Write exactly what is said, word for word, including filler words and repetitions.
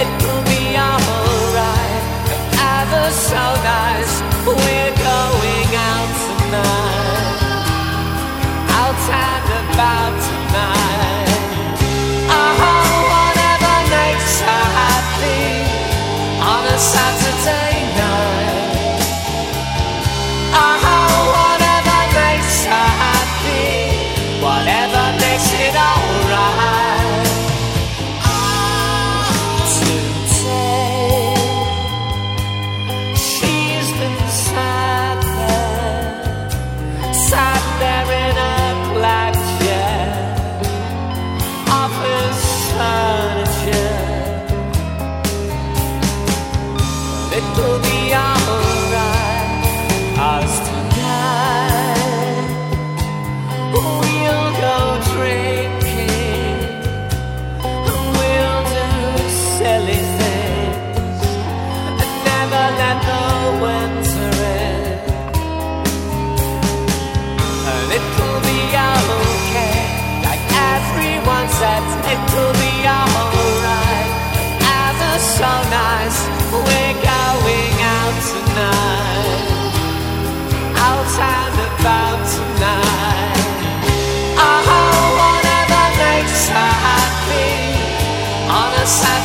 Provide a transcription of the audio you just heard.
it'll be alright. The weather's so nice, we're going out tonight. Out and about tonight. Oh, whatever makes her happy on a Saturday night. Oh, whatever makes her happy, whatever makes it alright. Today, she's been sat there, sat there in a black chair, office furniture. It'll be alright, 'cause tonight we'll go drinking, we'll do silly things, and never let the winter in. And it'll be okay, like everyone said, it'll be alright. As it's so nice, we're going out tonight. Out and about tonight. Oh, whatever makes her happy on a Saturday.